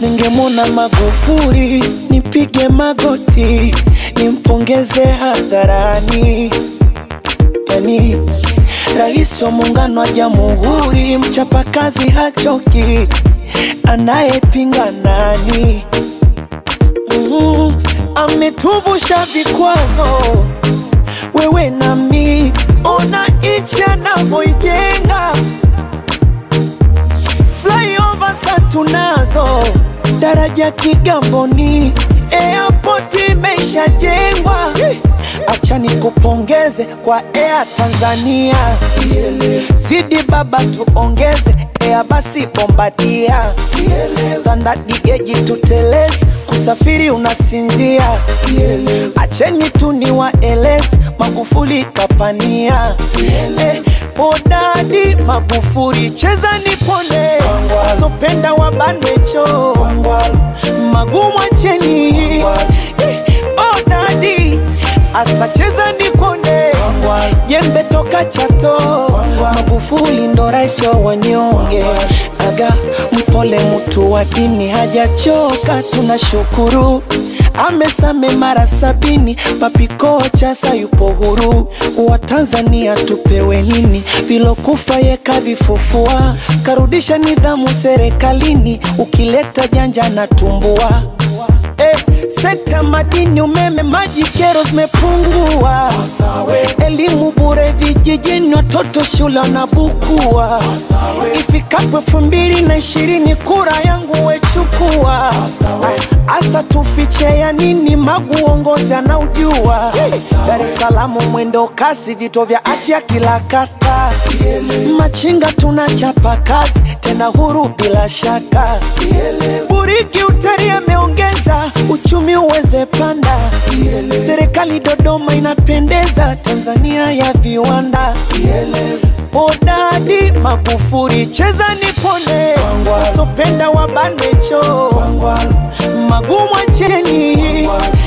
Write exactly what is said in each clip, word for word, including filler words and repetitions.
ningemwona Magufuli nipige magoti nimpongeze hadharani. Yani rais wa muungano wa jamhuri, mchapakazi hachoki, anayepinga nani? Mm, ametuvusha vikwazo wewe na mimi, ona nchi anavyoijenga. Flyover satunazo, daraja Kigamboni, airport imeshajengwa. Acha nikupongeze kwa Air Tanzania, zidi baba tuongeze, Air basi Bombardia, standard gauge tuteleze, kusafiri unasinzia. Acheni tu niwaeleze, Magufuli kapania. Eh, Odadi Magufuli cheza nipone, wasopenda wabanwecho, magumu acheni. Eh, Odadi asa cheza nipone, jembe toka Chato, Magufuli ndo rais wa wanyonge. Aga mpole mtu wa dini hajachoka, tunashukuru. Amesame mara sabini, papi kocha sayupo huru. Wa Tanzania tupewe nini, vilokufa yeka vifufua. Karudisha nidhamu serikalini, ukileta janja na tumbua. Eh, sekta madini, umeme, maji, kero zimepungua. Elimu bure vijijini, watoto shule wanabukua. Ifikapo elfu mbili na ishirini kura yangu wechukua. Asa tufiche ya nini, Magu uongozi anaujua. Dar es Salaam mwendo kasi, vituo vya afya kila kata. Machinga tunachapa kazi, tena huru bila shaka. Buriki utari ameongeza, uchumi uweze panda. Serikali Dodoma inapendeza, Tanzania ya viwanda. Odadi Magufuli cheza nipone, wasopenda wabanwecho, magumu acheni.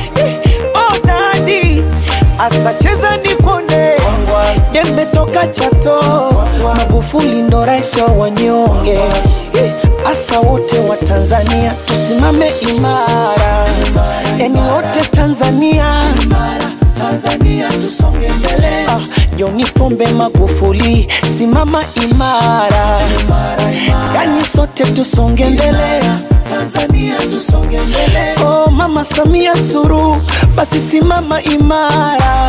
Odadi asa cheza nipone, jembe toka Chato, Magufuli ndo rais wa wanyonge. Asa wote wa Tanzania tusimame imara, eni wote Tanzania, Tanzania tusonge mbele. Ah, John Pombe Magufuli simama imara, yani sote tusonge mbele. Tanzania tusonge mbele. Oh Mama Samia Suluhu basi simama imara,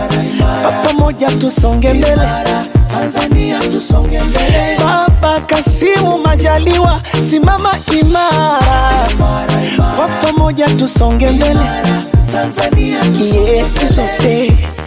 pamoja tusonge mbele. Tanzania tusonge mbele. Baba Kasimu Majaliwa simama imara, pamoja tusonge mbele. Tanzania tusonge mbele.